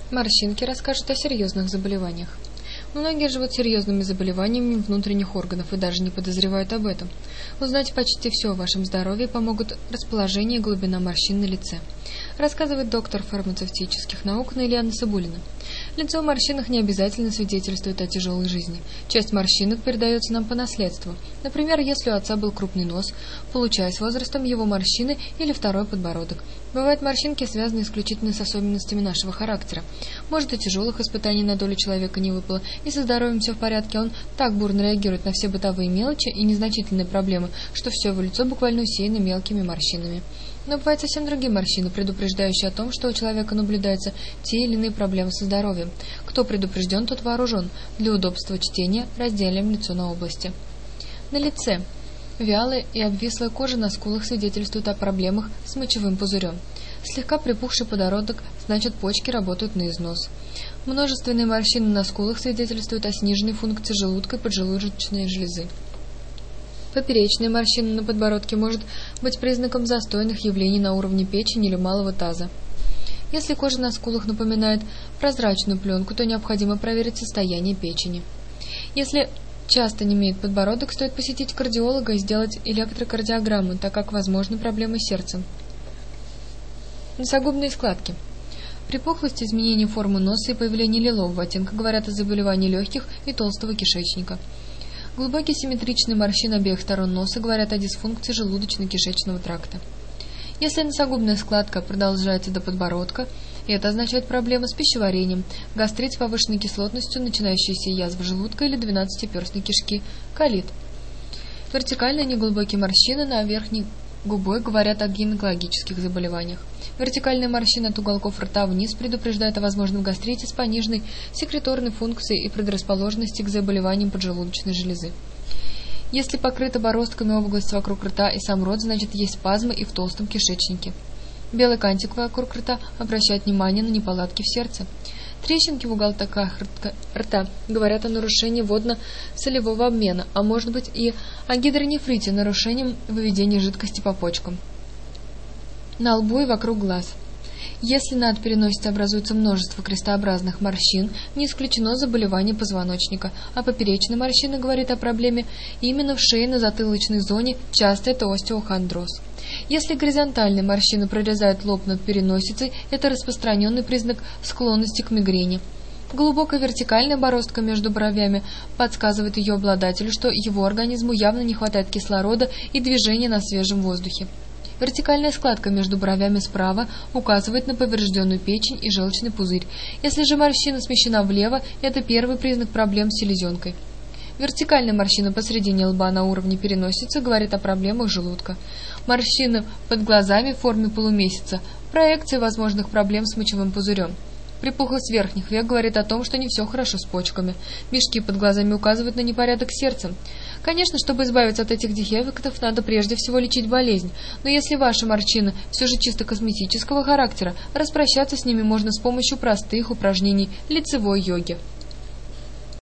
Морщинки расскажут о серьезных заболеваниях. Многие живут серьезными заболеваниями внутренних органов и даже не подозревают об этом. Узнать почти все о вашем здоровье помогут расположение и глубина морщин на лице. Рассказывает доктор фармацевтических наук Ильяна Сабулина. Лицо в морщинах не обязательно свидетельствует о тяжелой жизни. Часть морщинок передается нам по наследству. Например, если у отца был крупный нос, получая с возрастом его морщины или второй подбородок. Бывают морщинки, связанные исключительно с особенностями нашего характера. Может, и тяжелых испытаний на долю человека не выпало, и со здоровьем все в порядке, он так бурно реагирует на все бытовые мелочи и незначительные проблемы, что все его лицо буквально усеяно мелкими морщинами. Но бывают совсем другие морщины, предупреждающие о том, что у человека наблюдаются те или иные проблемы со здоровьем. Кто предупрежден, тот вооружен. Для удобства чтения разделим лицо на области. На лице. Вялая и обвислая кожа на скулах свидетельствует о проблемах с мочевым пузырем. Слегка припухший подбородок, значит, почки работают на износ. Множественные морщины на скулах свидетельствуют о сниженной функции желудка и поджелудочной железы. Поперечная морщина на подбородке может быть признаком застойных явлений на уровне печени или малого таза. Если кожа на скулах напоминает прозрачную пленку, то необходимо проверить состояние печени. Если часто немеет подбородок, стоит посетить кардиолога и сделать электрокардиограмму, так как возможны проблемы с сердцем. Носогубные складки. Припухлость, изменение формы носа и появление лилового оттенка говорят о заболевании легких и толстого кишечника. Глубокие симметричные морщины обеих сторон носа говорят о дисфункции желудочно-кишечного тракта. Если носогубная складка продолжается до подбородка, это означает проблемы с пищеварением, гастрит с повышенной кислотностью, начинающаяся язва желудка или двенадцатиперстной кишки, колит. Вертикальные неглубокие морщины на верхней губой говорят о гинекологических заболеваниях. Вертикальная морщина от уголков рта вниз предупреждает о возможном гастрите с пониженной секреторной функцией и предрасположенности к заболеваниям поджелудочной железы. Если покрыта бороздками область вокруг рта и сам рот, значит есть спазмы и в толстом кишечнике. Белый кантик вокруг рта обращает внимание на неполадки в сердце. Трещинки в уголках рта говорят о нарушении водно-солевого обмена, а может быть и о гидронефрите, нарушением выведения жидкости по почкам. На лбу и вокруг глаз. Если над переносицей образуется множество крестообразных морщин, не исключено заболевание позвоночника, а поперечная морщина говорит о проблеме именно в шейно-затылочной зоне, часто это остеохондроз. Если горизонтальные морщины прорезают лоб над переносицей, это распространенный признак склонности к мигрени. Глубокая вертикальная бороздка между бровями подсказывает ее обладателю, что его организму явно не хватает кислорода и движения на свежем воздухе. Вертикальная складка между бровями справа указывает на поврежденную печень и желчный пузырь. Если же морщина смещена влево, это первый признак проблем с селезенкой. Вертикальная морщина посредине лба на уровне переносицы говорит о проблемах желудка. Морщины под глазами в форме полумесяца – проекция возможных проблем с мочевым пузырем. Припухлость верхних век говорит о том, что не все хорошо с почками. Мешки под глазами указывают на непорядок с сердцем. Конечно, чтобы избавиться от этих дефектов, надо прежде всего лечить болезнь. Но если ваши морщины все же чисто косметического характера, распрощаться с ними можно с помощью простых упражнений лицевой йоги.